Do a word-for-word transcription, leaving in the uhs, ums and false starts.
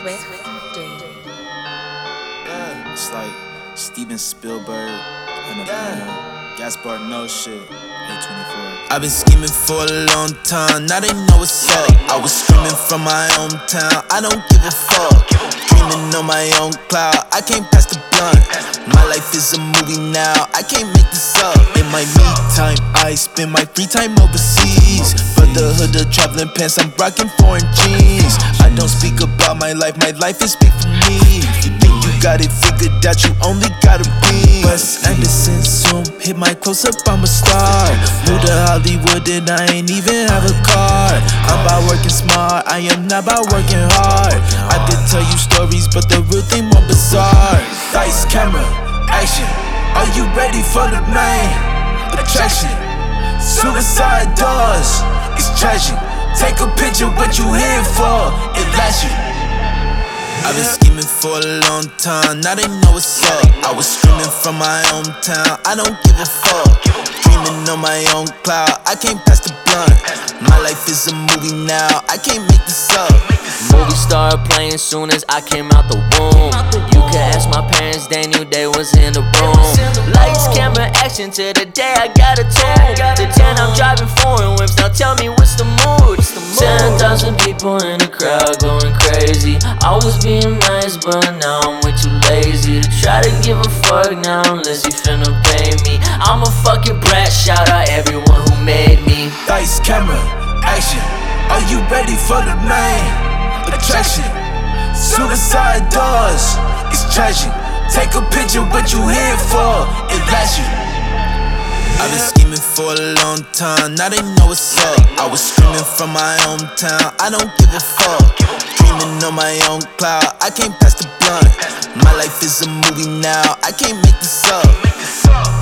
Swift D. Yeah, it's like Steven Spielberg and a yeah. Gaspar No shit. A twenty-four. I've been scheming for a long time, now they know what's up. I was screaming from my hometown, I don't give a fuck. Dreaming on my own cloud, I can't pass the blunt. My life is a movie now, I can't make this up. In my me time, I spend my free time overseas. Brotherhood of traveling pants, I'm rocking foreign jeans. I don't speak about my life, my life is big for me. You think you got it figured out, you only gotta be Wes Anderson, zoom, hit my close up, I'm a star. Moved to Hollywood and I ain't even have a car. I'm about working smart, I am not about working hard. I could tell you stories, but the real thing more bizarre. Dice, camera, action, are you ready for the main attraction? Suicide doors, it's tragic. Take a picture, what you here for, it lasts you. I've been scheming for a long time, now they know what's up. I was screaming from my hometown, I don't give a fuck. Dreaming on my own cloud, I can't pass the blunt. My life is a movie now, I can't make this up. Movie started playing soon as I came out the womb. You can ask my parents, they knew they was in the room. Lights, camera, action to the day I got a tune. The ten I'm driving foreign whips, now tell me what's the mood. Ten thousand people in the crowd going crazy. I was being nice but now I'm way too lazy to try to give a fuck now unless you finna pay me. I'm a fucking brat, shout out everyone who made me. Dice, camera, action, are you ready for the main attraction? Suicide doors, it's tragic. Take a picture, what you here for, it lasts you. I've been scheming for a long time, now they know what's up. I was screaming from my hometown, I don't give a fuck. Dreaming on my own cloud, I can't pass the blunt. My life is a movie now, I can't make this up.